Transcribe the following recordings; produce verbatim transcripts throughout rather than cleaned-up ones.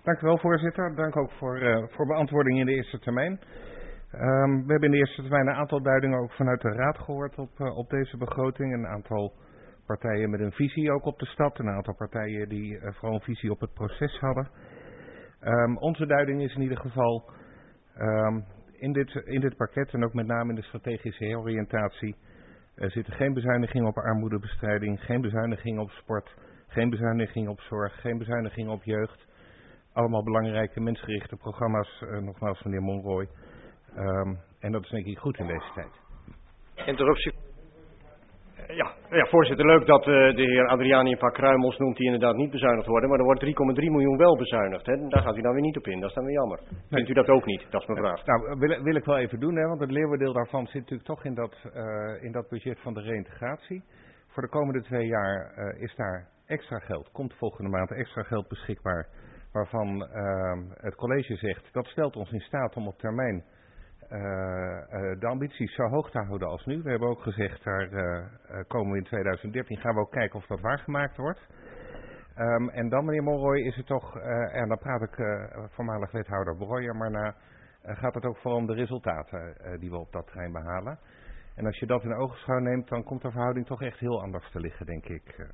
Dank u wel, voorzitter. Dank ook voor, uh, voor beantwoording in de eerste termijn. Um, we hebben in de eerste termijn een aantal duidingen ook vanuit de Raad gehoord op, uh, op deze begroting. Een aantal partijen met een visie ook op de stad. Een aantal partijen die uh, vooral een visie op het proces hadden. Um, onze duiding is in ieder geval um, in, dit, in dit pakket en ook met name in de strategische heroriëntatie uh, zitten geen bezuinigingen op armoedebestrijding, geen bezuinigingen op sport, geen bezuinigingen op zorg, geen bezuinigingen op jeugd. Allemaal belangrijke mensgerichte programma's, uh, nogmaals meneer Monroy. Um, en dat is denk ik goed in deze tijd. Interruptie. Ja, ja, voorzitter, leuk dat uh, de heer Adriani een paar kruimels noemt die inderdaad niet bezuinigd worden. Maar er wordt drie komma drie miljoen wel bezuinigd. Hè? Daar gaat u dan weer niet op in. Dat is dan weer jammer. Nee. Vindt u dat ook niet? Dat is mijn vraag. Nou, wil, wil ik wel even doen, hè, want het leeuwendeel daarvan zit natuurlijk toch in dat, uh, in dat budget van de reïntegratie. Voor de komende twee jaar uh, is daar extra geld, komt volgende maand extra geld beschikbaar. Waarvan uh, het college zegt, dat stelt ons in staat om op termijn Uh, uh, de ambities zo hoog te houden als nu. We hebben ook gezegd, daar uh, uh, komen we in tweeduizend dertien, gaan we ook kijken of dat waargemaakt wordt. Um, en dan, meneer Monroy, is het toch, uh, en dan praat ik uh, voormalig wethouder Breuer maar na, uh, gaat het ook vooral om de resultaten uh, die we op dat terrein behalen. En als je dat in ogenschouw neemt, dan komt de verhouding toch echt heel anders te liggen, denk ik.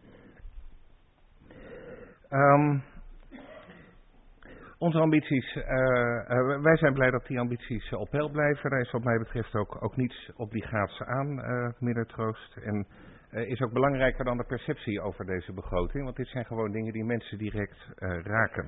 Um, Onze ambities, uh, uh, wij zijn blij dat die ambities uh, op peil blijven. Daar is wat mij betreft ook, ook niets obligaats aan, uh, meneer Troost. En uh, is ook belangrijker dan de perceptie over deze begroting. Want dit zijn gewoon dingen die mensen direct uh, raken.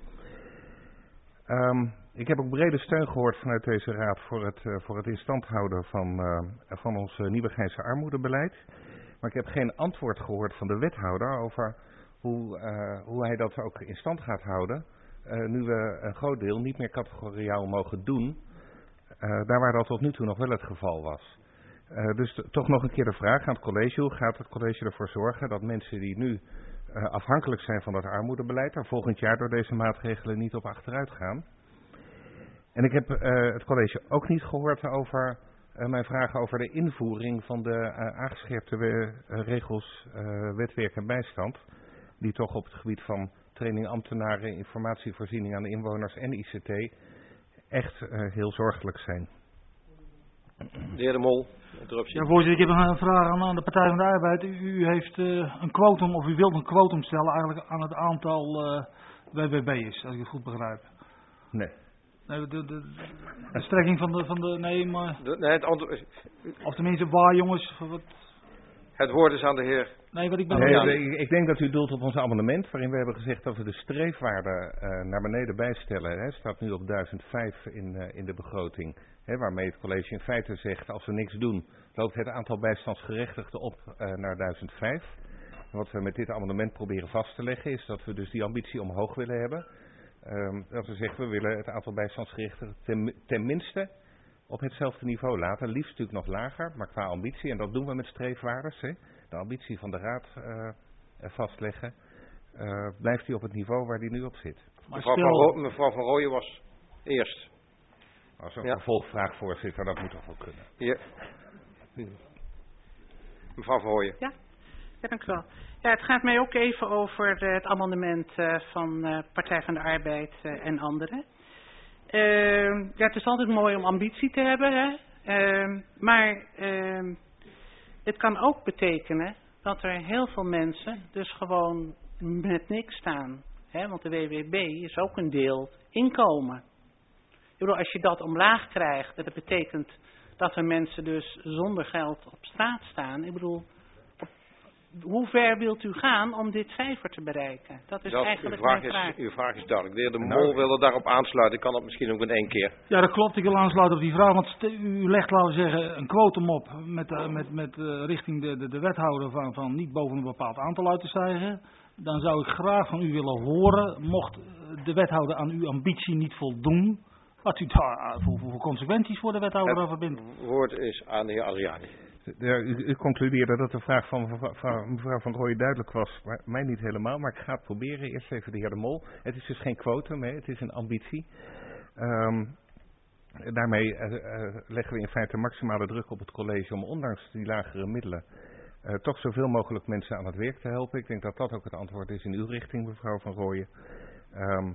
Um, ik heb ook brede steun gehoord vanuit deze raad voor het, uh, voor het in stand houden van, uh, van ons uh, Nieuwegeinse armoedebeleid. Maar ik heb geen antwoord gehoord van de wethouder over hoe, uh, hoe hij dat ook in stand gaat houden. Uh, nu we een groot deel niet meer categoriaal mogen doen, uh, daar waar dat tot nu toe nog wel het geval was. Uh, dus t- toch nog een keer de vraag aan het college, hoe gaat het college ervoor zorgen dat mensen die nu uh, afhankelijk zijn van dat armoedebeleid, er volgend jaar door deze maatregelen niet op achteruit gaan. En ik heb uh, het college ook niet gehoord over uh, mijn vragen over de invoering van de uh, aangescherpte we- uh, regels uh, wetwerk en bijstand, die toch op het gebied van training ambtenaren, informatievoorziening aan de inwoners en I C T echt uh, heel zorgelijk zijn. De heer De Mol, interruptie. Ja, voorzitter, ik heb een vraag aan, aan de Partij van de Arbeid. U, u heeft uh, een quotum, of u wilt een quotum stellen eigenlijk aan het aantal uh, W W B'ers, als ik het goed begrijp. Nee. Nee, de, de, de, de strekking van de, van de, nee, maar... De, nee, het antwoord, of tenminste waar, jongens, wat... Het woord is aan de heer. Nee, wat ik ben... Nee, nee, ik denk dat u doelt op ons amendement, waarin we hebben gezegd dat we de streefwaarde uh, naar beneden bijstellen. Hè, staat nu op duizend vijf in, uh, in de begroting. Hè, waarmee het college in feite zegt, als we niks doen, loopt het aantal bijstandsgerechtigden op uh, naar duizend vijf. Wat we met dit amendement proberen vast te leggen, is dat we dus die ambitie omhoog willen hebben. Um, dat we zeggen, we willen het aantal bijstandsgerechtigden ten, ten minste op hetzelfde niveau laten. Liefst natuurlijk nog lager, maar qua ambitie, en dat doen we met streefwaardes, hè, de ambitie van de raad uh, vastleggen, uh, blijft die op het niveau waar die nu op zit. Mevrouw, stel... van Ro- mevrouw Van Rooyen was eerst. Als een ja. vervolgvraag, voorzitter, dat moet toch wel kunnen. Ja. Mevrouw Van Rooyen. Ja, ja, dank u wel. Ja, het gaat mij ook even over uh, het amendement uh, van uh, Partij van de Arbeid uh, en anderen. Uh, ja, het is altijd mooi om ambitie te hebben, hè? Uh, maar uh, het kan ook betekenen dat er heel veel mensen dus gewoon met niks staan. Hè? Want de W W B is ook een deel inkomen. Ik bedoel, als je dat omlaag krijgt, dat betekent dat er mensen dus zonder geld op straat staan. Ik bedoel, hoe ver wilt u gaan om dit cijfer te bereiken? Dat is dat, eigenlijk uw vraag mijn vraag. Is, uw vraag is duidelijk. De heer De Mol nou, wilde daarop aansluiten. Ik kan dat misschien ook in één keer. Ja, dat klopt. Ik wil aansluiten op die vraag. Want u legt, laten we zeggen, een quotum op met, uh, met, met uh, richting de, de, de wethouder van, van niet boven een bepaald aantal uit te stijgen. Dan zou ik graag van u willen horen, mocht de wethouder aan uw ambitie niet voldoen, wat u daar uh, voor, voor consequenties voor de wethouder aan verbindt. Het woord is aan de heer Adriani. Ja, u, u concludeerde dat de vraag van mevrouw, mevrouw Van Rooyen duidelijk was, maar mij niet helemaal, maar ik ga het proberen. Eerst even de heer De Mol. Het is dus geen quotum, hè, het is een ambitie. Um, daarmee uh, uh, leggen we in feite maximale druk op het college om ondanks die lagere middelen uh, toch zoveel mogelijk mensen aan het werk te helpen. Ik denk dat dat ook het antwoord is in uw richting, mevrouw Van Rooyen. Um,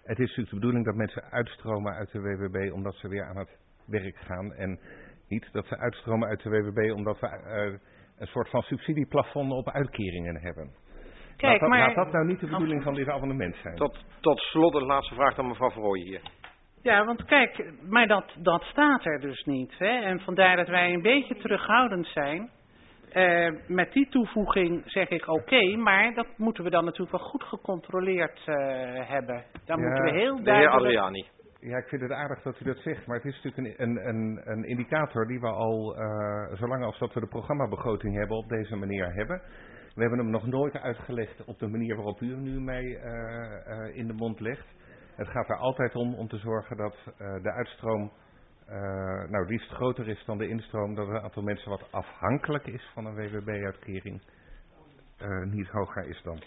het is natuurlijk de bedoeling dat mensen uitstromen uit de W W B omdat ze weer aan het werk gaan. En niet dat ze uitstromen uit de W W B omdat we uh, een soort van subsidieplafond op uitkeringen hebben. Kijk, laat, dat, maar... laat dat nou niet de bedoeling van dit abonnement zijn. Tot, tot slot een laatste vraag aan mevrouw Verrooyen hier. Ja, want kijk, maar dat, dat staat er dus niet. Hè? En vandaar dat wij een beetje terughoudend zijn. Uh, met die toevoeging zeg ik oké, okay, maar dat moeten we dan natuurlijk wel goed gecontroleerd uh, hebben. Dan ja, moeten we heel de duidelijk... heer Adriani. Ja, ik vind het aardig dat u dat zegt, maar het is natuurlijk een, een, een, een indicator die we al, uh, zolang als dat we de programmabegroting hebben, op deze manier hebben. We hebben hem nog nooit uitgelegd op de manier waarop u hem nu mee uh, uh, in de mond legt. Het gaat er altijd om om te zorgen dat uh, de uitstroom uh, nou liefst groter is dan de instroom, dat het aantal mensen wat afhankelijk is van een W W B-uitkering uh, niet hoger is dan.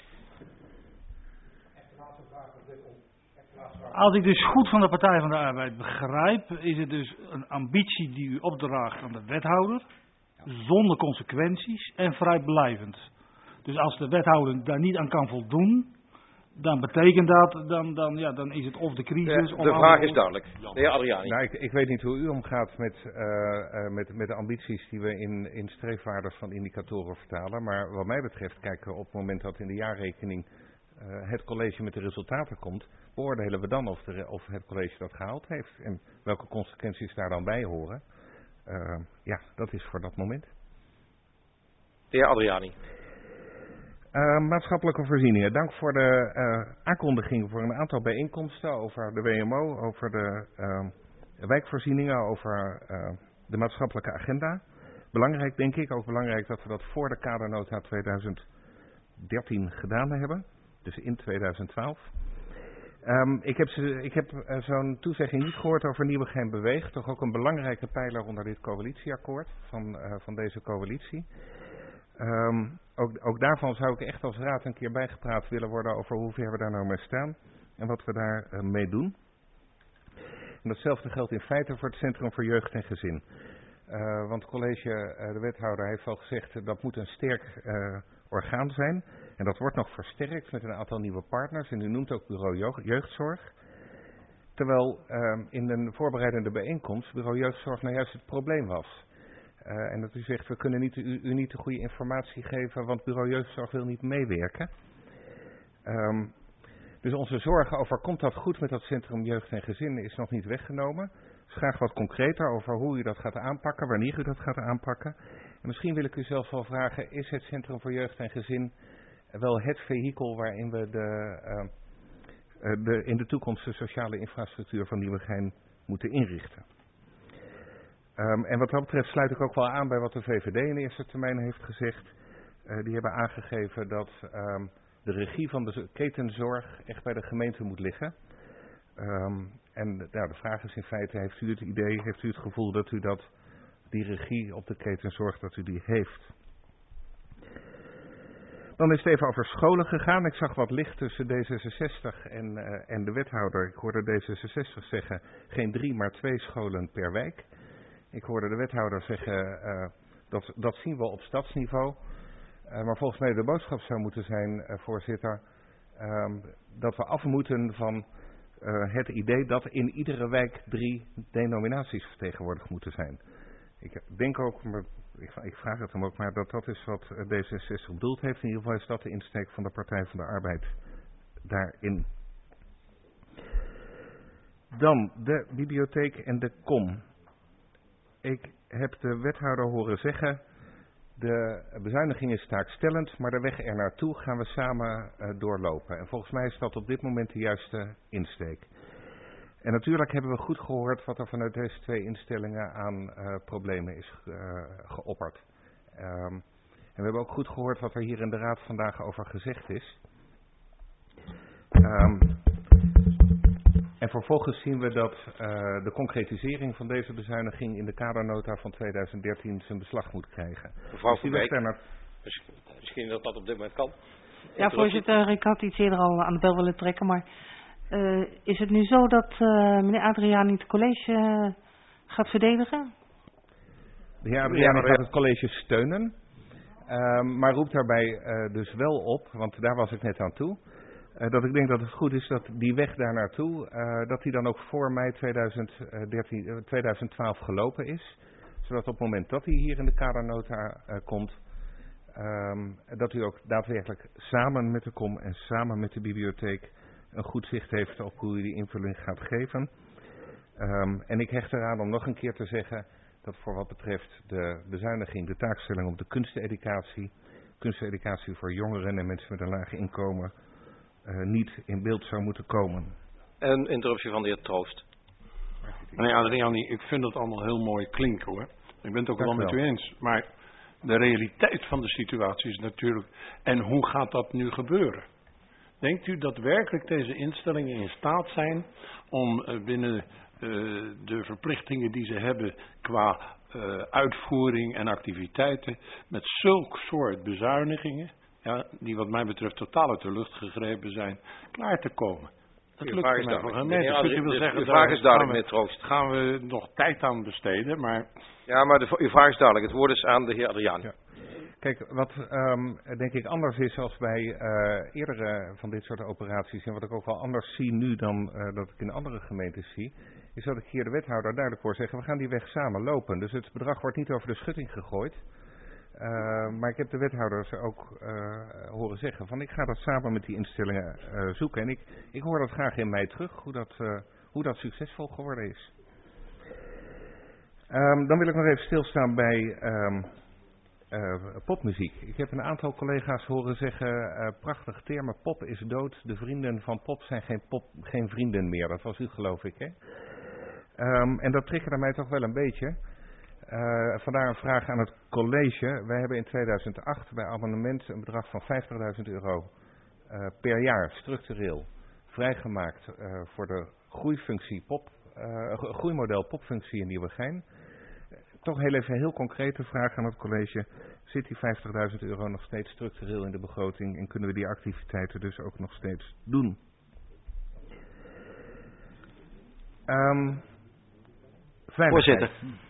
Als ik dus goed van de Partij van de Arbeid begrijp, is het dus een ambitie die u opdraagt aan de wethouder, zonder consequenties en vrijblijvend. Dus als de wethouder daar niet aan kan voldoen, dan betekent dat, dan, dan, ja, dan is het of de crisis... De, of de vraag is duidelijk. De heer Adriani. Nou, ik, ik weet niet hoe u omgaat met, uh, uh, met, met de ambities die we in, in streefwaarden van indicatoren vertalen. Maar wat mij betreft kijken we op het moment dat in de jaarrekening uh, het college met de resultaten komt, beoordelen we dan of, de, of het college dat gehaald heeft en welke consequenties daar dan bij horen. Uh, ja, dat is voor dat moment. De heer Adriani. Uh, maatschappelijke voorzieningen. Dank voor de uh, aankondiging voor een aantal bijeenkomsten over de W M O, over de uh, wijkvoorzieningen, over uh, de maatschappelijke agenda. Belangrijk denk ik, ook belangrijk dat we dat voor de kadernota tweeduizend dertien gedaan hebben, dus in tweeduizend twaalf. Um, ik heb, ze, ik heb uh, zo'n toezegging niet gehoord over Nieuwegein Beweegt, toch ook een belangrijke pijler onder dit coalitieakkoord van, uh, van deze coalitie. Um, ook, ook daarvan zou ik echt als raad een keer bijgepraat willen worden over hoe ver we daar nou mee staan en wat we daar uh, mee doen. En datzelfde geldt in feite voor het Centrum voor Jeugd en Gezin. Uh, want het college, uh, de wethouder, heeft al gezegd uh, dat moet een sterk uh, orgaan zijn. En dat wordt nog versterkt met een aantal nieuwe partners. En u noemt ook bureau jeugdzorg. Terwijl uh, in een voorbereidende bijeenkomst bureau jeugdzorg nou juist het probleem was. Uh, en dat u zegt, we kunnen niet, u, u niet de goede informatie geven, want bureau jeugdzorg wil niet meewerken. Um, dus onze zorgen over, komt dat goed met dat Centrum Jeugd en Gezin, is nog niet weggenomen. Dus graag wat concreter over hoe u dat gaat aanpakken, wanneer u dat gaat aanpakken. En misschien wil ik u zelfs wel vragen, is het Centrum voor Jeugd en Gezin wel het vehikel waarin we de, uh, uh, de, in de toekomst de sociale infrastructuur van Nieuwegein moeten inrichten? Um, en wat dat betreft sluit ik ook wel aan bij wat de V V D in eerste termijn heeft gezegd. Uh, die hebben aangegeven dat um, de regie van de ketenzorg echt bij de gemeente moet liggen. Um, en nou, de vraag is in feite, heeft u het idee, heeft u het gevoel dat u dat, die regie op de ketenzorg, dat u die heeft? Dan is het even over scholen gegaan. Ik zag wat licht tussen D zesenzestig en, uh, en de wethouder. Ik hoorde D zesenzestig zeggen, geen drie, maar twee scholen per wijk. Ik hoorde de wethouder zeggen, uh, dat, dat zien we op stadsniveau. Uh, maar volgens mij de boodschap zou moeten zijn, uh, voorzitter, um, dat we af moeten van uh, het idee dat in iedere wijk drie denominaties vertegenwoordigd moeten zijn. Ik denk ook, maar ik, ik vraag het hem ook maar, dat dat is wat D zesenzestig bedoeld heeft. In ieder geval is dat de insteek van de Partij van de Arbeid daarin. Dan de bibliotheek en de kom. Ik heb de wethouder horen zeggen, de bezuiniging is taakstellend, maar de weg er naartoe gaan we samen uh, doorlopen. En volgens mij is dat op dit moment de juiste insteek. En natuurlijk hebben we goed gehoord wat er vanuit deze twee instellingen aan uh, problemen is uh, geopperd. Um, en we hebben ook goed gehoord wat er hier in de raad vandaag over gezegd is. Um, En vervolgens zien we dat uh, de concretisering van deze bezuiniging in de kadernota van tweeduizend dertien zijn beslag moet krijgen. Mevrouw dus Van Beek, naar... misschien dat dat op dit moment kan. Ja, voorzitter, ik had iets eerder al aan de bel willen trekken, maar uh, is het nu zo dat uh, meneer Adriani het college uh, gaat verdedigen? De heer Adriani gaat het college steunen, uh, maar roept daarbij uh, dus wel op, want daar was ik net aan toe, Uh, dat ik denk dat het goed is dat die weg daar naartoe, uh, dat die dan ook voor mei tweeduizend dertien, uh, tweeduizend twaalf gelopen is. Zodat op het moment dat hij hier in de kadernota uh, komt, um, dat u ook daadwerkelijk samen met de kom en samen met de bibliotheek een goed zicht heeft op hoe u die invulling gaat geven. Um, en ik hecht eraan om nog een keer te zeggen dat voor wat betreft de bezuiniging, de taakstelling op de kunsteducatie, kunsteducatie voor jongeren en mensen met een laag inkomen, uh, niet in beeld zou moeten komen. Een interruptie van de heer Troost. Meneer Adriani, ik vind het allemaal heel mooi klinken hoor. Ik ben het ook Dank wel met wel. u eens. Maar de realiteit van de situatie is natuurlijk, en hoe gaat dat nu gebeuren? Denkt u dat werkelijk deze instellingen in staat zijn om uh, binnen uh, de verplichtingen die ze hebben qua uh, uitvoering en activiteiten met zulk soort bezuinigingen, ja, die wat mij betreft totaal uit de lucht gegrepen zijn, klaar te komen? Dat Uw lukt vraag is mij voor duidelijk. geen Meneer meter. Dus u Adri- wil de- zeggen, uw daar vraag is duidelijk, gaan meneer Troost. we, gaan we nog tijd aan besteden, maar Ja, maar de, uw vraag is duidelijk. Het woord is aan de heer Adriani. Ja. Kijk, wat um, denk ik anders is als bij uh, eerdere van dit soort operaties, en wat ik ook wel anders zie nu dan uh, dat ik in andere gemeentes zie, is dat ik hier de wethouder duidelijk hoor zeggen, we gaan die weg samen lopen. Dus het bedrag wordt niet over de schutting gegooid. Uh, maar ik heb de wethouders ook uh, horen zeggen van ik ga dat samen met die instellingen uh, zoeken. En ik, ik hoor dat graag in mei terug, hoe dat, uh, hoe dat succesvol geworden is. Um, dan wil ik nog even stilstaan bij um, uh, popmuziek. Ik heb een aantal collega's horen zeggen, uh, prachtig termen, pop is dood, de vrienden van pop zijn geen, pop, geen vrienden meer. Dat was u geloof ik, hè? Um, en dat triggerde mij toch wel een beetje. Uh, vandaar een vraag aan het college. Wij hebben in tweeduizend acht bij abonnement een bedrag van vijftigduizend euro uh, per jaar structureel vrijgemaakt uh, voor de groeifunctie pop, uh, groeimodel popfunctie in Nieuwegein. Uh, toch heel even een heel concrete vraag aan het college. Zit die vijftigduizend euro nog steeds structureel in de begroting en kunnen we die activiteiten dus ook nog steeds doen? Um, Voorzitter.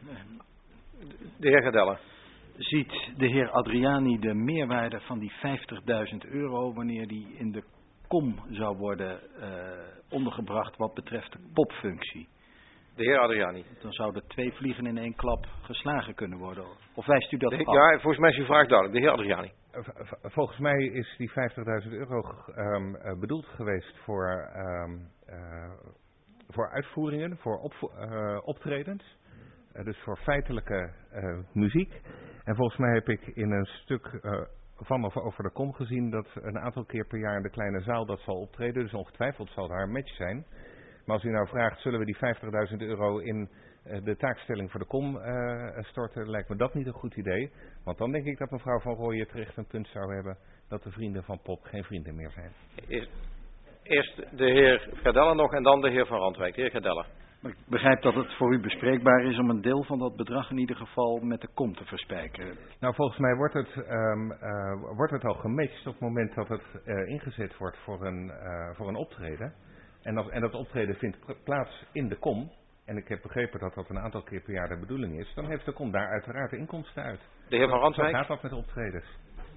De heer Gadelle. Ziet de heer Adriani de meerwaarde van die vijftigduizend euro wanneer die in de kom zou worden uh, ondergebracht wat betreft de popfunctie? De heer Adriani. Dan zouden twee vliegen in één klap geslagen kunnen worden. Of wijst u dat De, af? ja, volgens mij is uw vraag duidelijk. De heer Adriani. Volgens mij is die vijftigduizend euro um, uh, bedoeld geweest voor, um, uh, voor uitvoeringen, voor opvo- uh, optredens. Uh, dus voor feitelijke uh, muziek. En volgens mij heb ik in een stuk uh, van of over de kom gezien dat een aantal keer per jaar in de kleine zaal dat zal optreden. Dus ongetwijfeld zal daar een match zijn. Maar als u nou vraagt, zullen we die vijftigduizend euro in uh, de taakstelling voor de kom uh, storten, lijkt me dat niet een goed idee. Want dan denk ik dat mevrouw Van Rooyen terecht een punt zou hebben dat de vrienden van pop geen vrienden meer zijn. Eerst, eerst de heer Gadelle nog en dan de heer Van Randwijk. De heer Gadelle. Ik begrijp dat het voor u bespreekbaar is om een deel van dat bedrag in ieder geval met de kom te verspijkeren. Nou, volgens mij wordt het, um, uh, wordt het al gematcht op het moment dat het uh, ingezet wordt voor een, uh, voor een optreden. En, als, en dat optreden vindt plaats in de kom. En ik heb begrepen dat dat een aantal keer per jaar de bedoeling is. Dan heeft de kom daar uiteraard de inkomsten uit. De heer Van Randwijk. Zo gaat dat met optredens.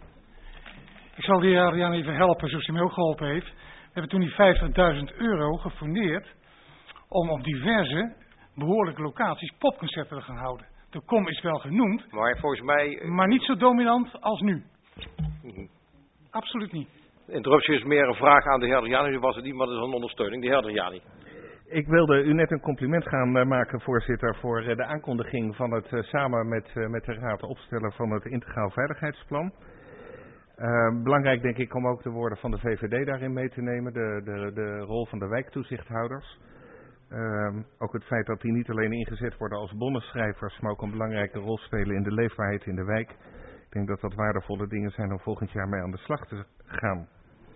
Ik zal de heer Adriaan even helpen zoals hij mij ook geholpen heeft. We hebben toen die vijftigduizend euro gefundeerd om op diverse behoorlijke locaties popconcerten te gaan houden. De kom is wel genoemd, Maar volgens mij... maar niet zo dominant als nu. Uh, Absoluut niet. de interruptie is meer een vraag aan de heer Adriani. Nu was het niet, maar dat is een ondersteuning. De heer Adriani. Ik wilde u net een compliment gaan uh, maken, voorzitter, voor uh, de aankondiging van het uh, samen met, uh, met de Raad opstellen van het Integraal Veiligheidsplan. Uh, belangrijk denk ik om ook de woorden van de V V D daarin mee te nemen, de, de, de rol van de wijktoezichthouders. Uh, ook het feit dat die niet alleen ingezet worden als bonnenschrijvers, maar ook een belangrijke rol spelen in de leefbaarheid in de wijk. Ik denk dat dat waardevolle dingen zijn om volgend jaar mee aan de slag te gaan.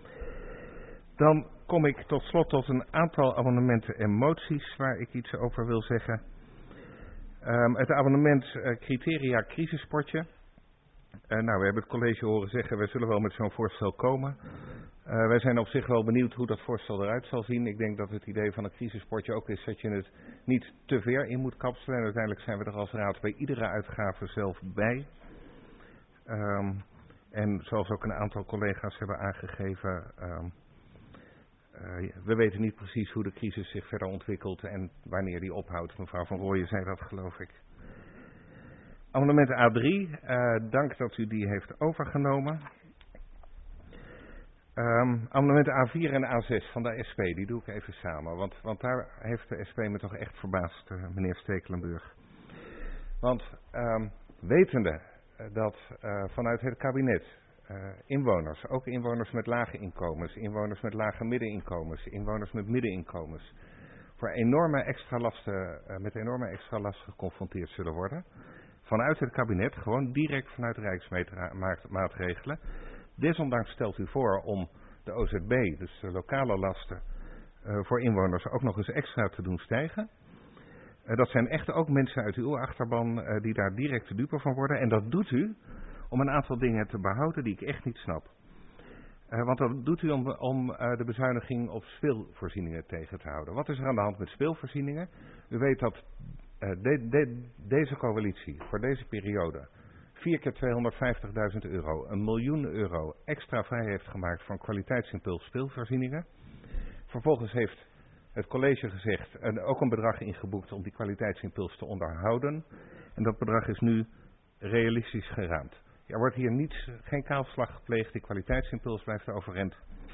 Dan kom ik tot slot tot een aantal abonnementen en moties waar ik iets over wil zeggen. Um, het abonnement uh, criteria crisispotje. Uh, nou, we hebben het college horen zeggen, we zullen wel met zo'n voorstel komen. Uh, wij zijn op zich wel benieuwd hoe dat voorstel eruit zal zien. Ik denk dat het idee van een crisispotje ook is dat je het niet te ver in moet kapselen. En uiteindelijk zijn we er als raad bij iedere uitgave zelf bij. Um, en zoals ook een aantal collega's hebben aangegeven, um, uh, we weten niet precies hoe de crisis zich verder ontwikkelt en wanneer die ophoudt. Mevrouw Van Rooyen zei dat, geloof ik. Amendement A drie, uh, dank dat u die heeft overgenomen. Um, amendement A vier en A zes van de S P, die doe ik even samen. Want, want daar heeft de S P me toch echt verbaasd, uh, meneer Stekelenburg. Want um, wetende uh, dat uh, vanuit het kabinet uh, inwoners, ook inwoners met lage inkomens, inwoners met lage middeninkomens, inwoners met middeninkomens, voor enorme extra lasten, uh, met enorme extra lasten geconfronteerd zullen worden. Vanuit het kabinet, gewoon direct vanuit de rijksmaatregelen. Desondanks stelt u voor om de O Z B, dus de lokale lasten, uh, voor inwoners ook nog eens extra te doen stijgen. Uh, dat zijn echt ook mensen uit uw achterban uh, die daar direct de dupe van worden. En dat doet u om een aantal dingen te behouden die ik echt niet snap. Uh, want dat doet u om, om uh, de bezuiniging op speelvoorzieningen tegen te houden. Wat is er aan de hand met speelvoorzieningen? U weet dat uh, de, de, deze coalitie voor deze periode vier keer tweehonderdvijftigduizend euro, een miljoen euro extra vrij heeft gemaakt van kwaliteitsimpuls speelvoorzieningen. Vervolgens heeft het college gezegd en ook een bedrag ingeboekt om die kwaliteitsimpuls te onderhouden. En dat bedrag is nu realistisch geraamd. Er wordt hier niets, geen kaalslag gepleegd, die kwaliteitsimpuls blijft overeind.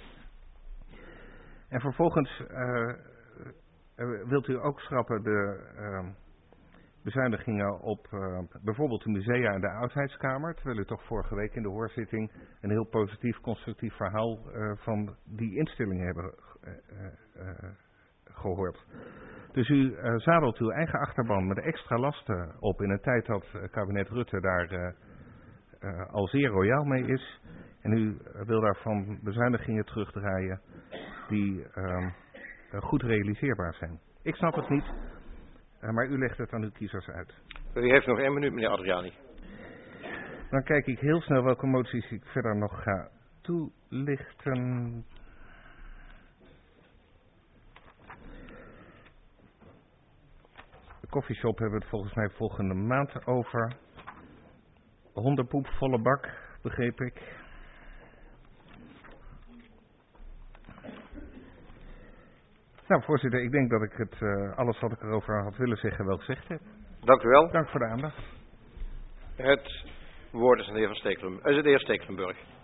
En vervolgens uh, uh, wilt u ook schrappen de uh, bezuinigingen op uh, bijvoorbeeld de musea en de oudheidskamer. Terwijl u toch vorige week in de hoorzitting een heel positief, constructief verhaal uh, van die instellingen hebben uh, uh, uh, gehoord. Dus u uh, zadelt uw eigen achterban met extra lasten op in een tijd dat uh, kabinet Rutte daar uh, uh, al zeer royaal mee is. En u uh, wil daarvan bezuinigingen terugdraaien die uh, uh, goed realiseerbaar zijn. Ik snap het niet, uh, maar u legt het aan uw kiezers uit. U heeft nog één minuut, meneer Adriani. Dan kijk ik heel snel welke moties ik verder nog ga toelichten. De koffieshop hebben we het volgens mij volgende maand over. Hondenpoep, volle bak, begreep ik. Nou, voorzitter, ik denk dat ik het uh, alles wat ik erover had willen zeggen wel gezegd heb. Dank u wel. Dank voor de aandacht. Het woord is aan de heer Van Stekelenburg. Uh, de heer Stekelenburg.